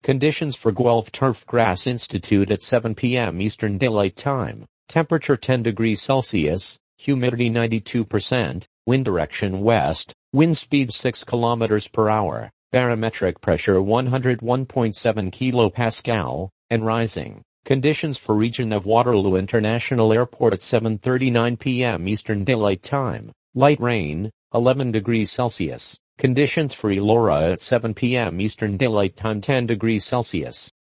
Conditions for Guelph Turfgrass Institute at 7 p.m. Eastern Daylight Time. Temperature 10 degrees Celsius, humidity 92%, wind direction west, wind speed 6 kilometers per hour, barometric pressure 101.7 kilopascal, and rising. Conditions for region of Waterloo International Airport at 7:39 p.m. Eastern Daylight Time. Light rain, 11 degrees Celsius. Conditions for Elora at 7 p.m. Eastern Daylight Time 10 degrees Celsius.